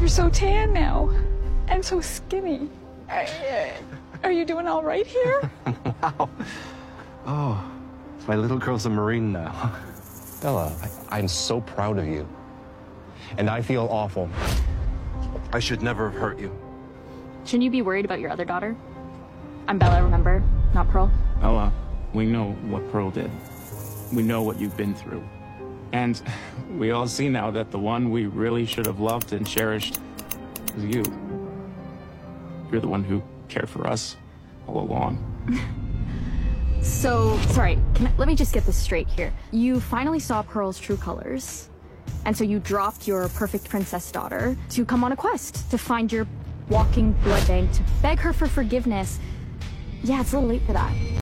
You're so tan now, and so skinny. Are you doing all right here? Wow. Oh, my little girl's a Marine now. Bella, I'm so proud of you. And I feel awful. I should never have hurt you. Shouldn't you be worried about your other daughter? I'm Bella, remember? Not Pearl. Bella, we know what Pearl did. We know what you've been through. And we all see now that the one we really should have loved and cherished was you. You're the one who cared for us all along. So, sorry, let me just get this straight here. You finally saw Pearl's true colors, and so you dropped your perfect princess daughter to come on a quest to find your walking blood bank, to beg her for forgiveness. Yeah, it's a little late for that.